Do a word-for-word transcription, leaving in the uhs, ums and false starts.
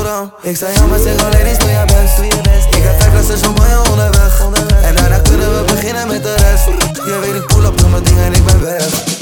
dan? Ik zei ja, maar zeg alleen eens doe je best, doe je best. Ik heb vijf klassen zo mooie onderweg, onderweg. En daarna kunnen we beginnen met de rest. Je weet ik pull up, doe mijn ding en ik ben weg.